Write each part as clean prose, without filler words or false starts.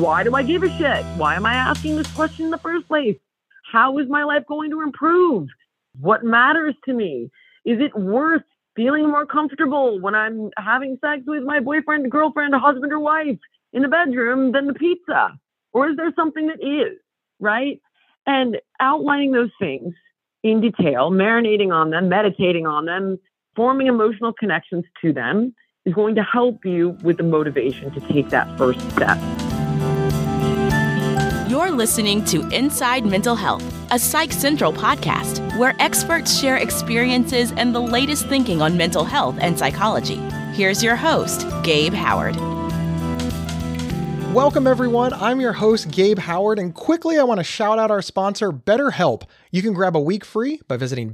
Why do I give a shit? Why am I asking this question in the first place? How is my life going to improve? What matters to me? Is it worth feeling more comfortable when I'm having sex with my boyfriend, girlfriend, husband, or wife in the bedroom than the pizza? Or is there something that is, right? And outlining those things in detail, marinating on them, meditating on them, forming emotional connections to them is going to help you with the motivation to take that first step. You're listening to Inside Mental Health, a Psych Central podcast where experts share experiences and the latest thinking on mental health and psychology. Here's your host, Gabe Howard. Welcome, everyone. I'm your host, Gabe Howard, and quickly I want to shout out our sponsor, BetterHelp. You can grab a week free by visiting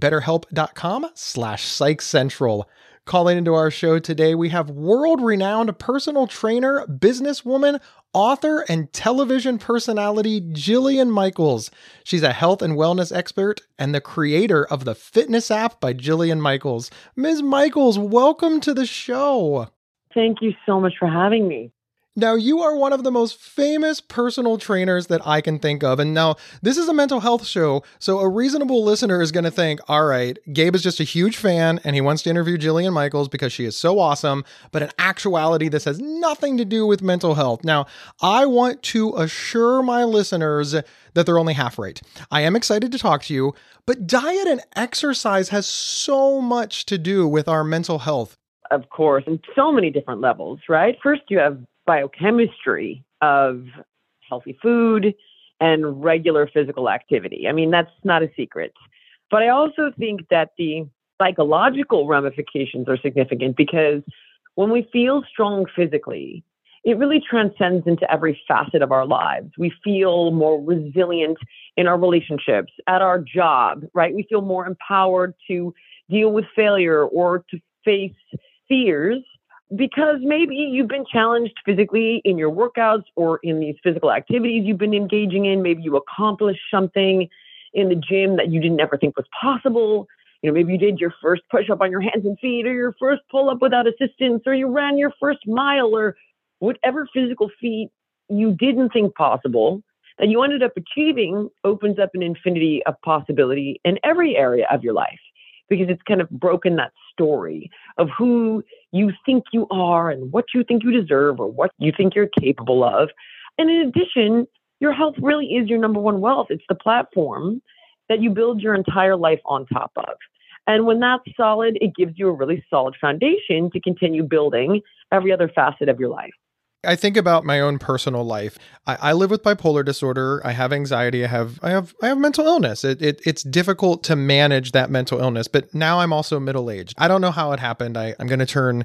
betterhelp.com/psychcentral. Calling into our show today, we have world-renowned personal trainer, businesswoman, author, and television personality, Jillian Michaels. She's a health and wellness expert and the creator of the Fitness app by Jillian Michaels. Ms. Michaels, welcome to the show. Thank you so much for having me. Now, you are one of the most famous personal trainers that I can think of. And now, this is a mental health show, so a reasonable listener is going to think, all right, Gabe is just a huge fan and he wants to interview Jillian Michaels because she is so awesome. But in actuality, this has nothing to do with mental health. Now, I want to assure my listeners that they're only half right. I am excited to talk to you, but diet and exercise has so much to do with our mental health. Of course, in so many different levels, right? First, you have biochemistry of healthy food and regular physical activity. I mean, that's not a secret. But I also think that the psychological ramifications are significant because when we feel strong physically, it really transcends into every facet of our lives. We feel more resilient in our relationships, at our job, right? We feel more empowered to deal with failure or to face fears, because maybe you've been challenged physically in your workouts or in these physical activities you've been engaging in. Maybe you accomplished something in the gym that you didn't ever think was possible. You know, maybe you did your first push-up on your hands and feet, or your first pull-up without assistance, or you ran your first mile, or whatever physical feat you didn't think possible that you ended up achieving opens up an infinity of possibility in every area of your life, because it's kind of broken that story of who you think you are and what you think you deserve or what you think you're capable of. And in addition, your health really is your number one wealth. It's the platform that you build your entire life on top of. And when that's solid, it gives you a really solid foundation to continue building every other facet of your life. I think about my own personal life. I live with bipolar disorder. I have anxiety. I have mental illness. It's difficult to manage that mental illness, but now I'm also middle-aged. I don't know how it happened. I'm going to turn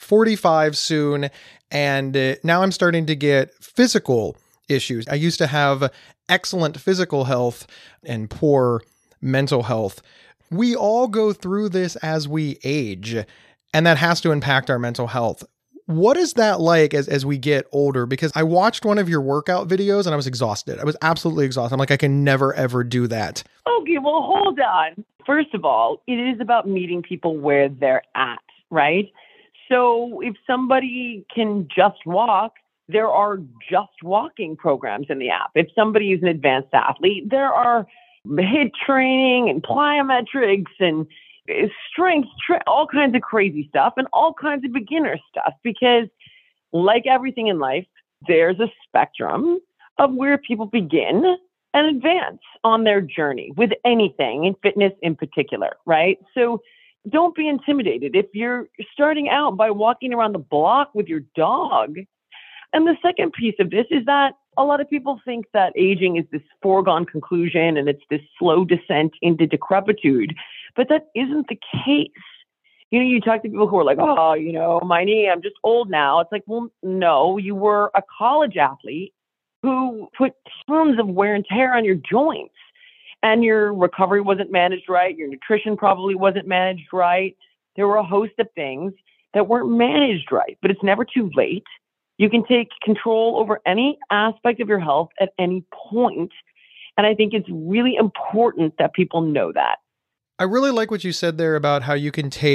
45 soon, and now I'm starting to get physical issues. I used to have excellent physical health and poor mental health. We all go through this as we age, and that has to impact our mental health. What is that like as we get older? Because I watched one of your workout videos and I was exhausted. I was absolutely exhausted. I'm like, I can never, ever do that. Okay, well, hold on. First of all, it is about meeting people where they're at, right? So if somebody can just walk, there are just walking programs in the app. If somebody is an advanced athlete, there are HIIT training and plyometrics and strength, all kinds of crazy stuff and all kinds of beginner stuff, because like everything in life, there's a spectrum of where people begin and advance on their journey with anything, in fitness in particular, right? So don't be intimidated if you're starting out by walking around the block with your dog. And the second piece of this is that a lot of people think that aging is this foregone conclusion and it's this slow descent into decrepitude, but that isn't the case. You know, you talk to people who are like, oh, you know, my knee, I'm just old now. It's like, well, no, you were a college athlete who put tons of wear and tear on your joints, and your recovery wasn't managed right. Your nutrition probably wasn't managed right. There were a host of things that weren't managed right, but it's never too late. You can take control over any aspect of your health at any point. And I think it's really important that people know that. I really like what you said there about how you can take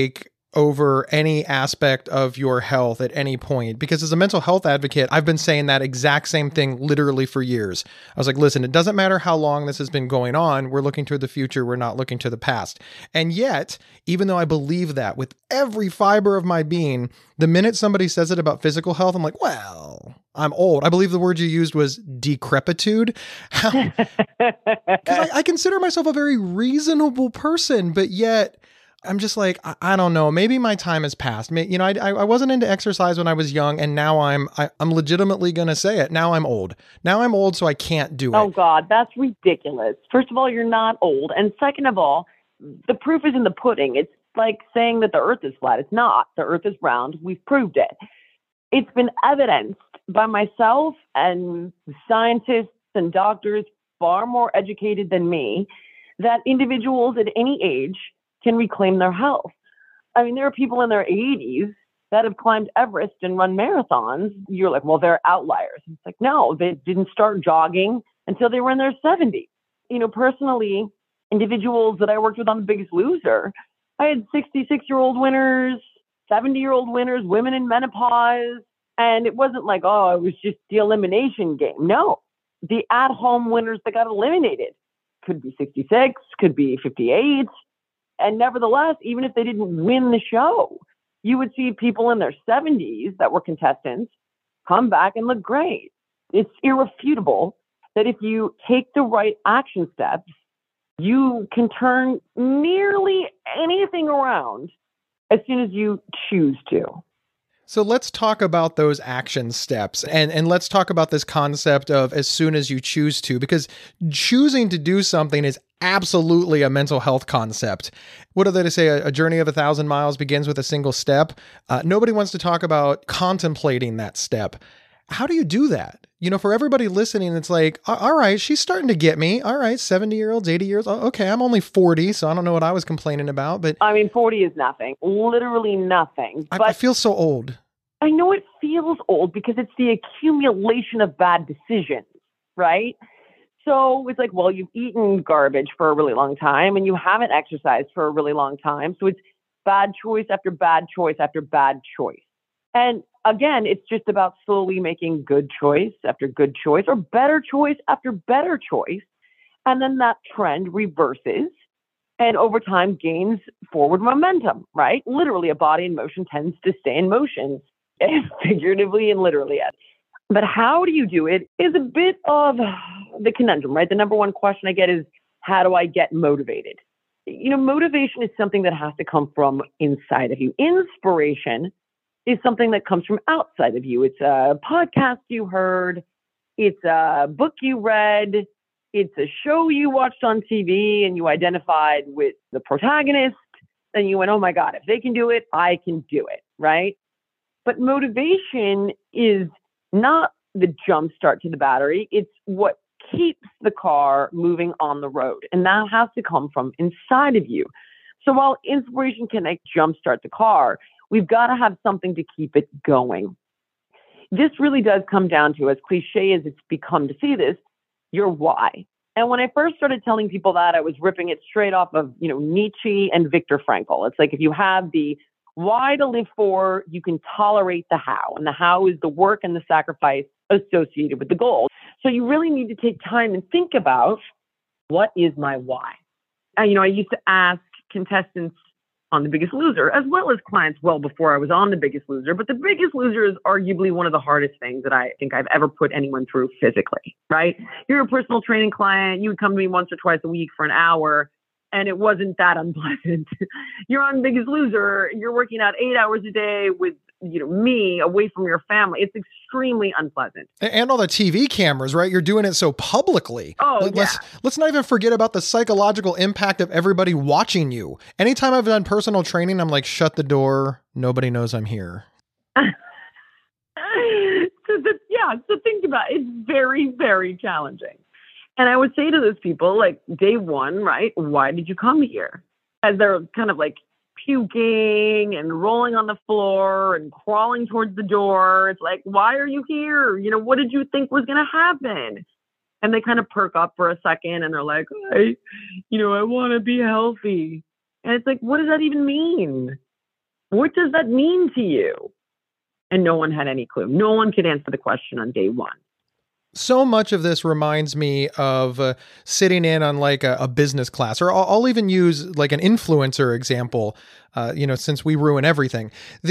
over any aspect of your health at any point. Because as a mental health advocate, I've been saying that exact same thing literally for years. I was like, listen, it doesn't matter how long this has been going on. We're looking to the future. We're not looking to the past. And yet, even though I believe that with every fiber of my being, the minute somebody says it about physical health, I'm like, well, I'm old. I believe the word you used was decrepitude. Because I consider myself a very reasonable person, but yet I'm just like, I don't know. Maybe my time has passed. I wasn't into exercise when I was young, and now I'm legitimately going to say it. Now I'm old. Now I'm old, so I can't do it. Oh God, that's ridiculous. First of all, you're not old. And second of all, the proof is in the pudding. It's like saying that the earth is flat. It's not. The earth is round. We've proved it. It's been evidenced by myself and scientists and doctors far more educated than me that individuals at any age can reclaim their health. I mean, there are people in their 80s that have climbed Everest and run marathons. You're like, well, they're outliers. It's like, no, they didn't start jogging until they were in their 70s. Personally, individuals that I worked with on The Biggest Loser, I had 66-year-old winners, 70-year-old winners, women in menopause. And it wasn't like, oh, it was just the elimination game. No, the at-home winners that got eliminated could be 66, could be 58. And nevertheless, even if they didn't win the show, you would see people in their 70s that were contestants come back and look great. It's irrefutable that if you take the right action steps, you can turn nearly anything around as soon as you choose to. So let's talk about those action steps and let's talk about this concept of as soon as you choose to, because choosing to do something is absolutely a mental health concept. What do they say? A journey of 1,000 miles begins with a single step. Nobody wants to talk about contemplating that step. How do you do that? For everybody listening, it's like, all right, she's starting to get me. All right, 70-year-olds, 80 years. Okay, I'm only 40, so I don't know what I was complaining about. But 40 is nothing, literally nothing. I feel so old. I know it feels old because it's the accumulation of bad decisions, right? So it's like, well, you've eaten garbage for a really long time and you haven't exercised for a really long time. So it's bad choice after bad choice after bad choice. And again, it's just about slowly making good choice after good choice or better choice after better choice. And then that trend reverses and over time gains forward momentum, right? Literally, a body in motion tends to stay in motion, figuratively and literally. But how do you do it is a bit of the conundrum, right? The number one question I get is, how do I get motivated? Motivation is something that has to come from inside of you. Inspiration is something that comes from outside of you. It's a podcast you heard. It's a book you read. It's a show you watched on TV and you identified with the protagonist. And you went, oh my God, if they can do it, I can do it, right? But motivation is not the jump start to the battery. It's what keeps the car moving on the road. And that has to come from inside of you. So while inspiration can jumpstart the car, we've got to have something to keep it going. This really does come down to, as cliche as it's become to see this, your why. And when I first started telling people that, I was ripping it straight off of, Nietzsche and Viktor Frankl. It's like, if you have the why to live for, you can tolerate the how. And the how is the work and the sacrifice associated with the goal. So you really need to take time and think about, what is my why? I used to ask contestants on The Biggest Loser, as well as clients well before I was on The Biggest Loser. But The Biggest Loser is arguably one of the hardest things that I think I've ever put anyone through physically, right? You're a personal training client. You would come to me once or twice a week for an hour, and it wasn't that unpleasant. You're on The Biggest Loser. You're working out 8 hours a day with me away from your family. It's extremely unpleasant. And all the TV cameras, right? You're doing it so publicly. Oh, Let's not even forget about the psychological impact of everybody watching you. Anytime I've done personal training, I'm like, shut the door. Nobody knows I'm here. So think about it. It's very, very challenging. And I would say to those people, like, day one, right? Why did you come here? As they're kind of like puking and rolling on the floor and crawling towards the door. It's like, why are you here? What did you think was going to happen? And they kind of perk up for a second and they're like, I want to be healthy. And it's like, what does that even mean? What does that mean to you? And no one had any clue. No one could answer the question on day one. So much of this reminds me of sitting in on like a business class, or I'll even use like an influencer example, since we ruin everything.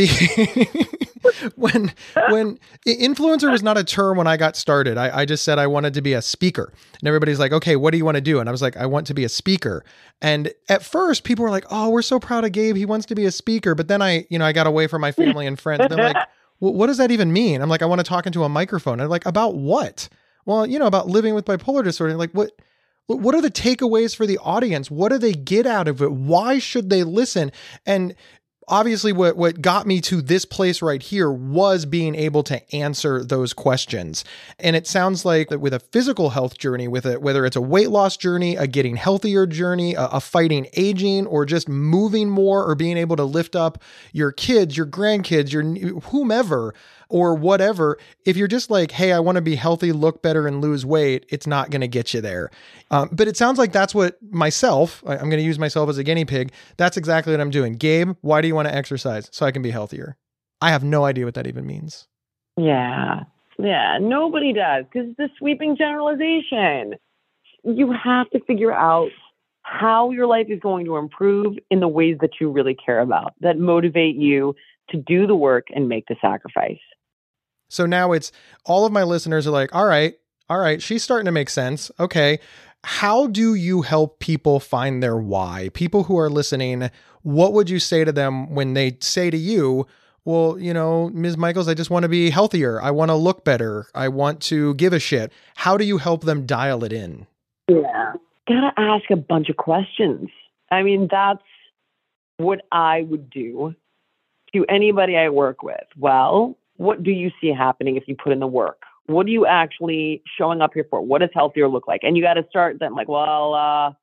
When influencer was not a term when I got started. I just said I wanted to be a speaker, and everybody's like, okay, what do you want to do? And I was like, I want to be a speaker. And at first people were like, oh, we're so proud of Gabe. He wants to be a speaker. But then I got away from my family and friends. They're like, well, what does that even mean? I'm like, I want to talk into a microphone. And I'm like, about what? Well, about living with bipolar disorder. Like, what are the takeaways for the audience? What do they get out of it? Why should they listen? And obviously what got me to this place right here was being able to answer those questions. And it sounds like that with a physical health journey, whether it's a weight loss journey, a getting healthier journey, a fighting aging, or just moving more, or being able to lift up your kids, your grandkids, your whomever, or whatever, if you're just like, hey, I want to be healthy, look better, and lose weight, it's not going to get you there. But it sounds like that's what I'm going to use myself as a guinea pig. That's exactly what I'm doing. Gabe, why do you want to exercise? So I can be healthier. I have no idea what that even means. Yeah, nobody does, because it's a sweeping generalization. You have to figure out how your life is going to improve in the ways that you really care about, that motivate you to do the work and make the sacrifice. So now it's all of my listeners are like, all right, she's starting to make sense. Okay. How do you help people find their why? People who are listening, what would you say to them when they say to you, well, Ms. Michaels, I just want to be healthier. I want to look better. I want to give a shit. How do you help them dial it in? Yeah. Gotta ask a bunch of questions. I mean, that's what I would do to anybody I work with. Well, what do you see happening if you put in the work? What are you actually showing up here for? What does healthier look like? And you got to start them like, and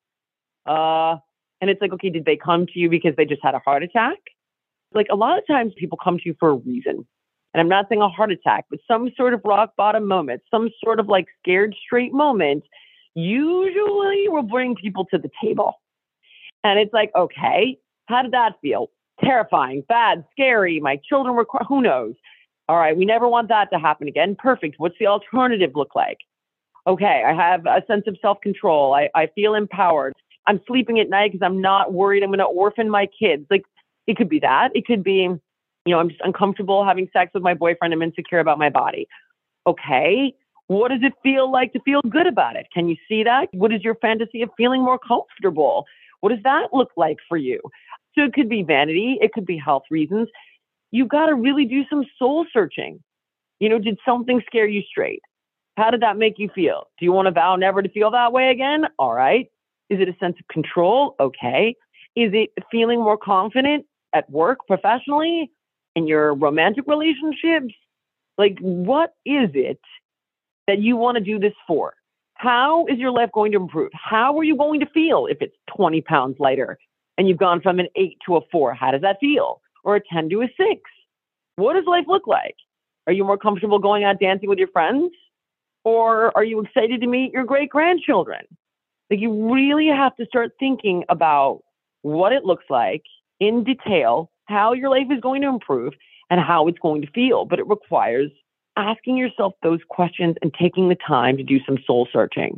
it's like, okay, did they come to you because they just had a heart attack? Like a lot of times people come to you for a reason. And I'm not saying a heart attack, but some sort of rock bottom moment, some sort of like scared straight moment, usually will bring people to the table. And it's like, okay, how did that feel? Terrifying, bad, scary. My children were, who knows? All right, we never want that to happen again. Perfect. What's the alternative look like? Okay, I have a sense of self-control. I feel empowered. I'm sleeping at night because I'm not worried I'm going to orphan my kids. Like, it could be that. It could be, I'm just uncomfortable having sex with my boyfriend. I'm insecure about my body. Okay, what does it feel like to feel good about it? Can you see that? What is your fantasy of feeling more comfortable? What does that look like for you? So it could be vanity. It could be health reasons. You've got to really do some soul searching. Did something scare you straight? How did that make you feel? Do you want to vow never to feel that way again? All right. Is it a sense of control? Okay. Is it feeling more confident at work, professionally, in your romantic relationships? Like, what is it that you want to do this for? How is your life going to improve? How are you going to feel if it's 20 pounds lighter and you've gone from an 8 to a 4? How does that feel? Or a 10 to a 6? What does life look like? Are you more comfortable going out dancing with your friends? Or are you excited to meet your great-grandchildren? Like, you really have to start thinking about what it looks like in detail, how your life is going to improve, and how it's going to feel. But it requires asking yourself those questions and taking the time to do some soul searching.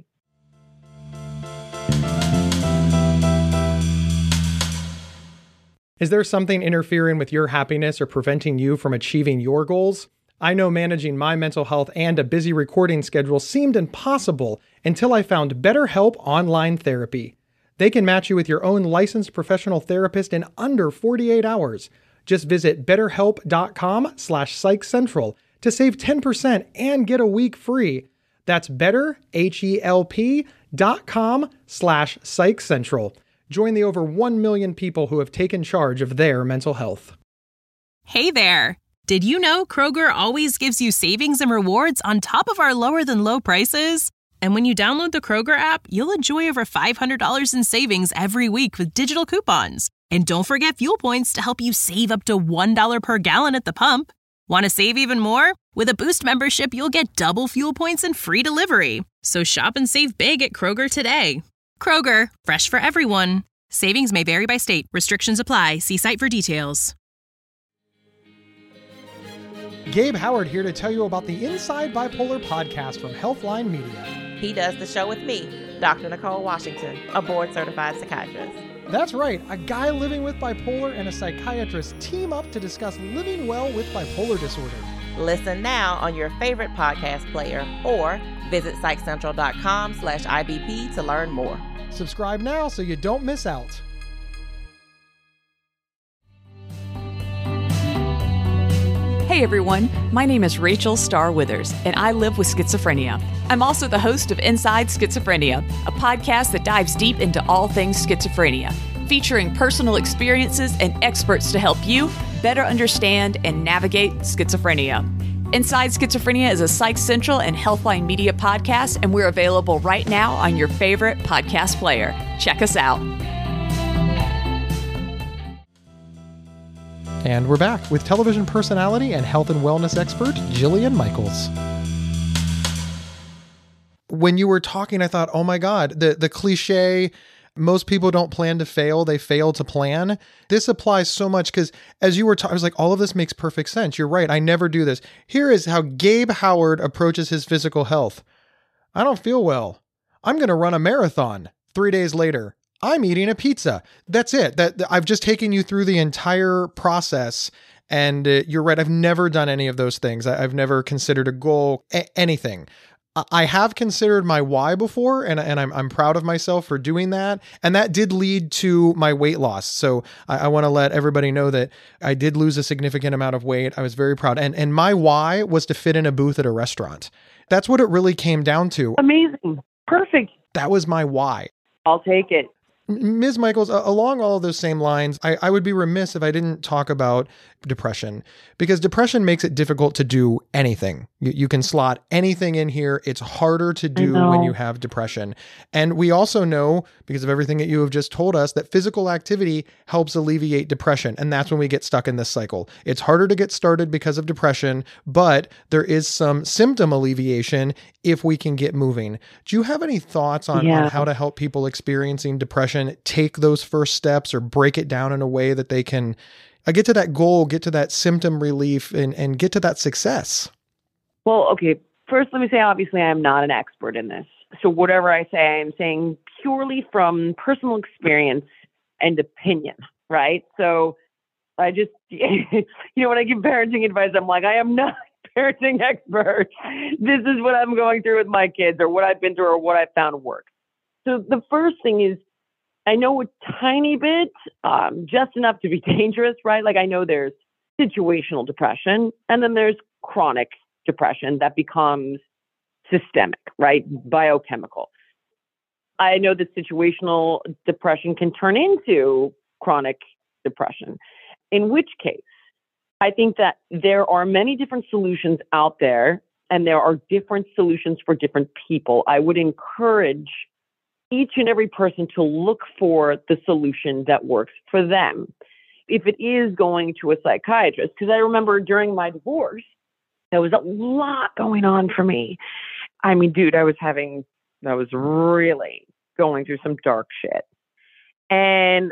Is there something interfering with your happiness or preventing you from achieving your goals? I know managing my mental health and a busy recording schedule seemed impossible until I found BetterHelp Online Therapy. They can match you with your own licensed professional therapist in under 48 hours. Just visit betterhelp.com/psychcentral to save 10% and get a week free. That's betterhelp.com/psychcentral. Join the over 1 million people who have taken charge of their mental health. Hey there. Did you know Kroger always gives you savings and rewards on top of our lower than low prices? And when you download the Kroger app, you'll enjoy over $500 in savings every week with digital coupons. And don't forget fuel points to help you save up to $1 per gallon at the pump. Want to save even more? With a Boost membership, you'll get double fuel points and free delivery. So shop and save big at Kroger today. Kroger, fresh for everyone. Savings may vary by state. Restrictions apply. See site for details. Gabe Howard here to tell you about the Inside Bipolar podcast from Healthline Media. He does the show with me, Dr. Nicole Washington, a board-certified psychiatrist. That's right, a guy living with bipolar and a psychiatrist team up to discuss living well with bipolar disorder. Listen now on your favorite podcast player or visit psychcentral.com/IBP to learn more. Subscribe now so you don't miss out. Hey everyone, my name is Rachel Starr Withers, and I live with schizophrenia. I'm also the host of Inside Schizophrenia, a podcast that dives deep into all things schizophrenia, featuring personal experiences and experts to help you better understand and navigate schizophrenia. Inside Schizophrenia is a Psych Central and Healthline Media podcast, and we're available right now on your favorite podcast player. Check us out. And we're back with television personality and health and wellness expert, Jillian Michaels. When you were talking, I thought, oh my God, the cliche, most people don't plan to fail, they fail to plan. This applies so much because as you were talking, I was like, all of this makes perfect sense. You're right. I never do this. Here is how Gabe Howard approaches his physical health. I don't feel well. I'm going to run a marathon. 3 days later, I'm eating a pizza. That's it. That I've just taken you through the entire process. And you're right. I've never done any of those things. I've never considered a goal, anything. I have considered my why before, and I'm proud of myself for doing that. And that did lead to my weight loss. So I want to let everybody know that I did lose a significant amount of weight. I was very proud. And my why was to fit in a booth at a restaurant. That's what it really came down to. Amazing. Perfect. That was my why. I'll take it. Ms. Michaels, along all of those same lines, I would be remiss if I didn't talk about depression, because depression makes it difficult to do anything. You can slot anything in here. It's harder to do when you have depression. And we also know, because of everything that you have just told us, that physical activity helps alleviate depression. And that's when we get stuck in this cycle. It's harder to get started because of depression, but there is some symptom alleviation if we can get moving. Do you have any thoughts on how to help people experiencing depression take those first steps or break it down in a way that they can get to that goal, get to that symptom relief, and get to that success? Well, okay. First, let me say, obviously, I'm not an expert in this. So whatever I say, I'm saying purely from personal experience and opinion, right? So I just, when I give parenting advice, I'm like, I am not a parenting expert. This is what I'm going through with my kids, or what I've been through, or what I found works. So the first thing is, I know a tiny bit, just enough to be dangerous, right? Like I know there's situational depression, and then there's chronic depression that becomes systemic, right? Biochemical. I know that situational depression can turn into chronic depression, in which case I think that there are many different solutions out there, and there are different solutions for different people. I would encourage each and every person to look for the solution that works for them. If it is going to a psychiatrist, because I remember during my divorce, there was a lot going on for me. I mean, dude, I was really going through some dark shit. And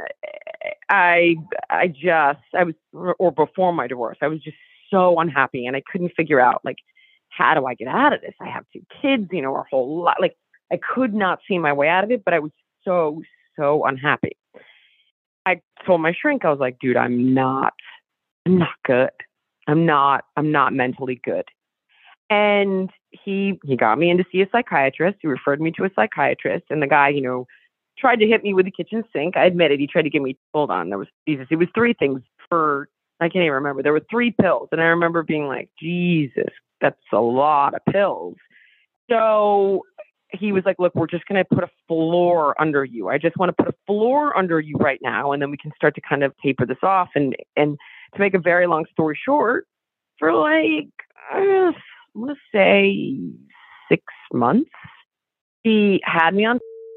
before my divorce, I was just so unhappy, and I couldn't figure out, like, how do I get out of this? I have 2 kids, our whole lot, like, I could not see my way out of it, but I was so, so unhappy. I told my shrink, I was like, dude, I'm not good. I'm not mentally good. And he got me in to see a psychiatrist. He referred me to a psychiatrist, and the guy, tried to hit me with the kitchen sink. I admit it. He tried to give me, it was 3 things I can't even remember. There were 3 pills. And I remember being like, Jesus, that's a lot of pills. So he was like, look, we're just going to put a floor under you. I just want to put a floor under you right now. And then we can start to kind of taper this off. And to make a very long story short, for like, I'm going to say 6 months, he had me on,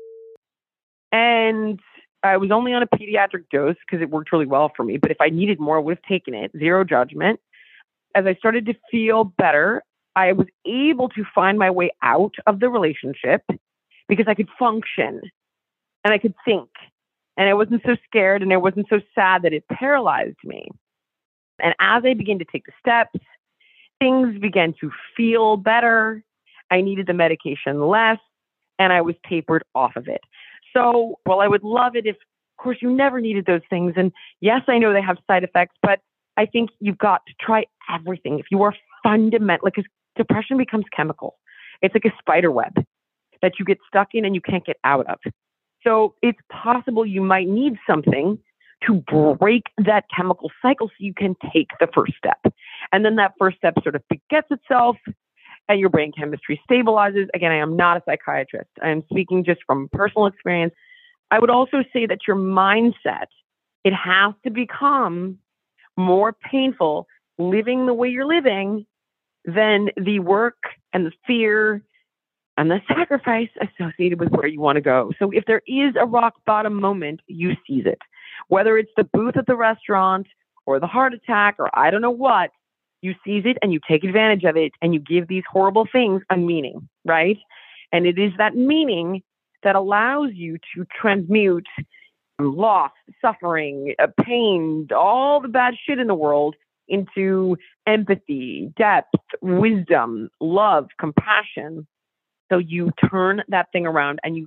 and I was only on a pediatric dose because it worked really well for me. But if I needed more, I would have taken it. Zero judgment. As I started to feel better, I was able to find my way out of the relationship because I could function and I could think, and I wasn't so scared, and I wasn't so sad that it paralyzed me. And as I began to take the steps things began to feel better. I needed the medication less, and I was tapered off of it. So, well, I would love it if, of course, you never needed those things. And yes, I know they have side effects, but I think you've got to try everything. If you are fundamental, because depression becomes chemical. It's like a spider web that you get stuck in and you can't get out of. So it's possible you might need something to break that chemical cycle so you can take the first step. And then that first step sort of begets itself and your brain chemistry stabilizes. Again, I am not a psychiatrist. I am speaking just from personal experience. I would also say that your mindset, it has to become more painful living the way you're living than the work and the fear and the sacrifice associated with where you want to go. So if there is a rock bottom moment, you seize it. Whether it's the booth at the restaurant or the heart attack or I don't know what, you seize it and you take advantage of it and you give these horrible things a meaning, right? And it is that meaning that allows you to transmute loss, suffering, pain, all the bad shit in the world into empathy, depth, wisdom, love, compassion. So you turn that thing around and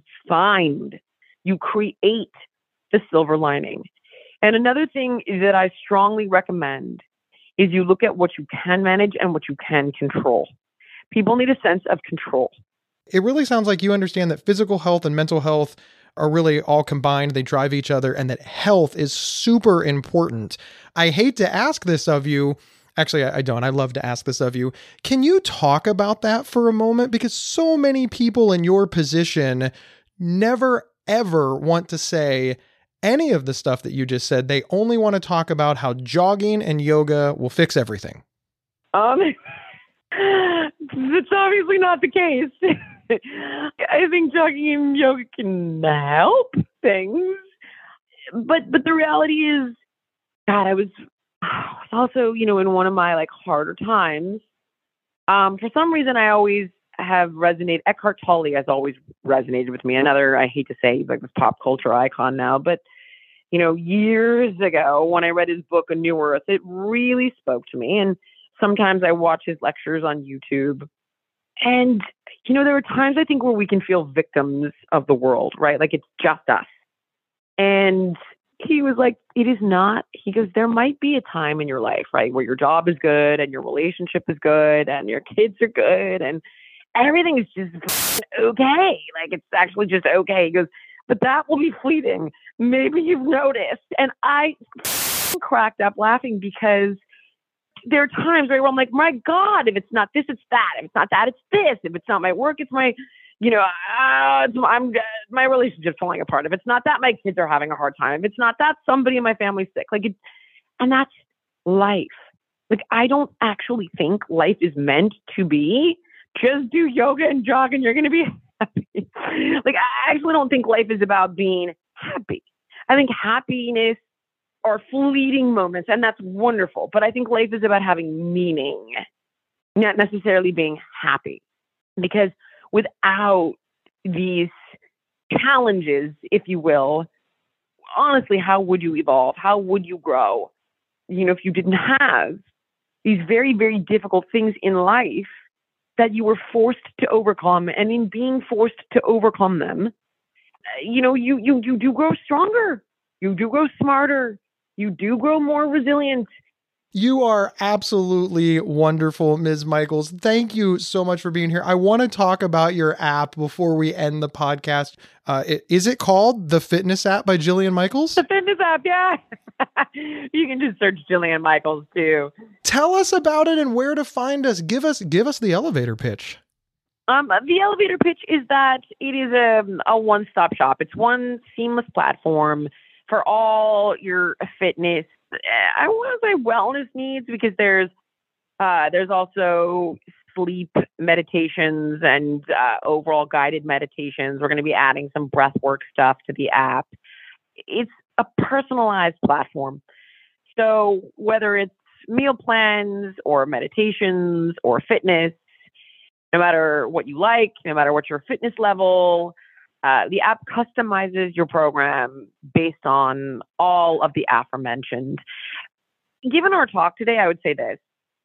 you create the silver lining. And another thing that I strongly recommend is you look at what you can manage and what you can control. People need a sense of control. It really sounds like you understand that physical health and mental health are really all combined. They drive each other and that health is super important. I hate to ask this of you. Actually, I don't. I love to ask this of you. Can you talk about that for a moment? Because so many people in your position never, ever want to say any of the stuff that you just said. They only want to talk about how jogging and yoga will fix everything. It's obviously not the case. I think jogging and yoga can help things. But the reality is, God, I was also, in one of my harder times. For some reason, I always have resonated. Eckhart Tolle has always resonated with me. Another, I hate to say, this pop culture icon now, but years ago when I read his book, A New Earth, it really spoke to me. And sometimes I watch his lectures on YouTube. And, there are times I think where we can feel victims of the world, right? Like it's just us. And he was like, it is not. He goes, there might be a time in your life, right, where your job is good and your relationship is good and your kids are good and everything is just okay. Like it's actually just okay. He goes, but that will be fleeting. Maybe you've noticed. And I cracked up laughing because there are times where I'm like, my God, if it's not this, it's that. If it's not that, it's this. If it's not my work, it's my, my relationship's falling apart. If it's not that, my kids are having a hard time. If it's not that, somebody in my family's sick. And that's life. I don't actually think life is meant to be just do yoga and jog and you're going to be happy. I actually don't think life is about being happy. I think happiness are fleeting moments, and that's wonderful. But I think life is about having meaning, not necessarily being happy. Because without these challenges, if you will, honestly, how would you evolve? How would you grow? If you didn't have these very, very difficult things in life that you were forced to overcome. And in being forced to overcome them, you do grow stronger. You do grow smarter. You do grow more resilient. You are absolutely wonderful, Ms. Michaels. Thank you so much for being here. I want to talk about your app before we end the podcast. Is it called The Fitness App by Jillian Michaels? The Fitness App, yeah. You can just search Jillian Michaels too. Tell us about it and where to find us. Give us the elevator pitch. The elevator pitch is that it is a one-stop shop. It's one seamless platform for all your fitness, I want to say wellness needs, because there's also sleep meditations and overall guided meditations. We're going to be adding some breathwork stuff to the app. It's a personalized platform. So whether it's meal plans or meditations or fitness, no matter what you like, no matter what your fitness level, the app customizes your program based on all of the aforementioned. Given our talk today, I would say this.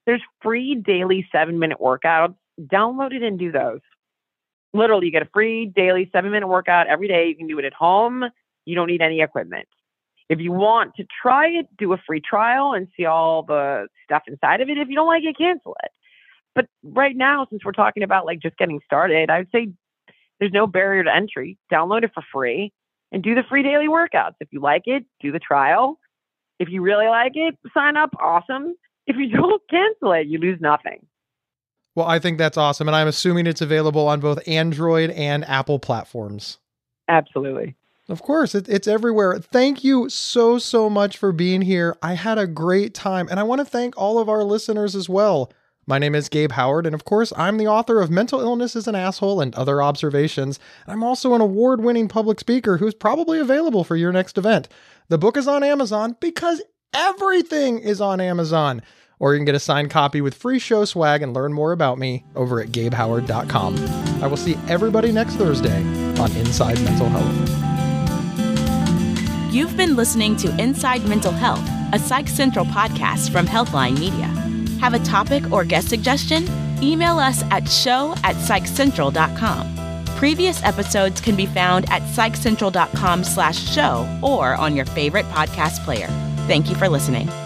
There's free daily 7-minute workouts. Download it and do those. Literally, you get a free daily 7-minute workout every day. You can do it at home. You don't need any equipment. If you want to try it, do a free trial and see all the stuff inside of it. If you don't like it, cancel it. But right now, since we're talking about like just getting started, I would say there's no barrier to entry. Download it for free and do the free daily workouts. If you like it, do the trial. If you really like it, sign up. Awesome. If you don't, cancel it. You lose nothing. Well, I think that's awesome. And I'm assuming it's available on both Android and Apple platforms. Absolutely. Of course, it's everywhere. Thank you so much for being here. I had a great time, and I want to thank all of our listeners as well. My name is Gabe Howard, and of course, I'm the author of Mental Illness is an Asshole and Other Observations. I'm also an award-winning public speaker who's probably available for your next event. The book is on Amazon because everything is on Amazon. Or you can get a signed copy with free show swag and learn more about me over at GabeHoward.com. I will see everybody next Thursday on Inside Mental Health. You've been listening to Inside Mental Health, a Psych Central podcast from Healthline Media. Have a topic or guest suggestion? Email us at show@psychcentral.com. Previous episodes can be found at psychcentral.com/show or on your favorite podcast player. Thank you for listening.